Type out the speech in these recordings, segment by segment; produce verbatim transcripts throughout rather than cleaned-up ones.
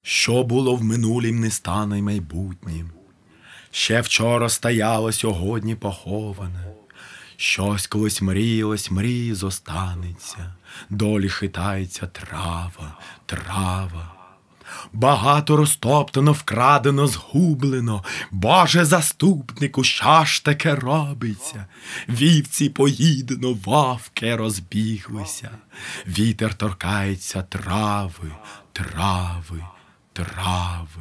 Що було в минулім, не стане й майбутнім. Ще вчора стояло, сьогодні поховане. Щось колись мріялось, мрії зостанеться. Долі хитається трава, трава. Багато розтоптано, вкрадено, згублено. Боже заступнику, що ж таке робиться? Вівці поїдено, вовки розбіглися. Вітер торкається трави, трави, трави.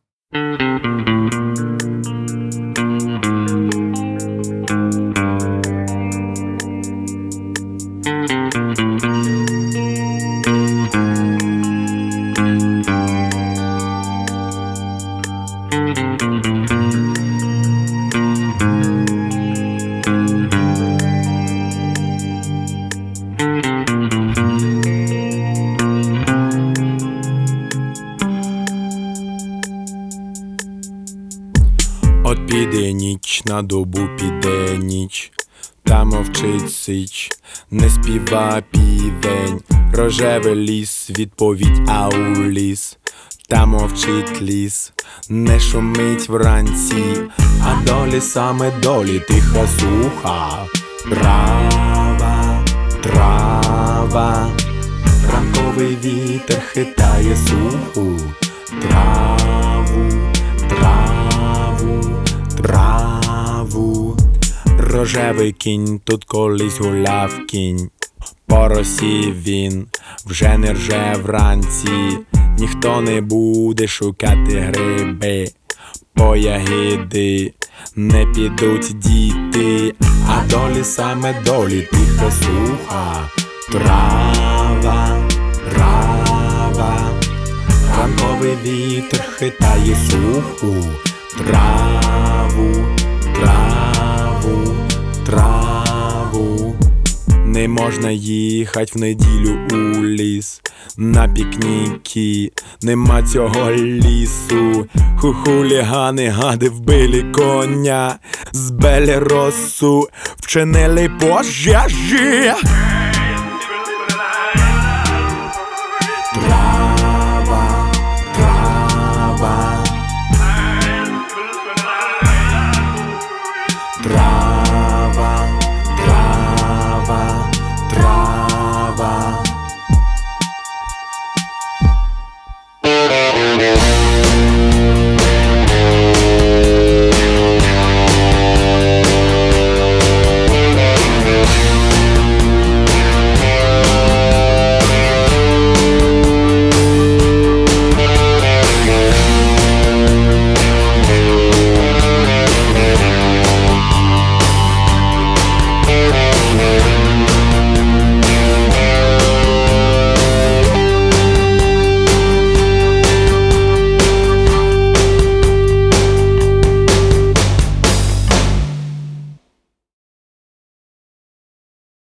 От піде ніч, на добу піде ніч, та мовчить сич, не співа півень. Рожевий ліс, відповідь ау ліс, та мовчить ліс, не шумить вранці, а долі саме долі тиха суха. Трава, трава, ранковий вітер хитає суху траву, траву, траву. Рожевий кінь, тут колись гуляв кінь, по росі він вже не рже вранці. Ніхто не буде шукати гриби, по ягіди не підуть діти, а долі саме долі тиха суха. Трава, трава, ранковий вітер хитає суху траву, траву, траву. Не можна їхать в неділю у ліс на пікніки, нема цього лісу. Ху-хулігани, гади вбили коня, збили росу, вчинили пожежі.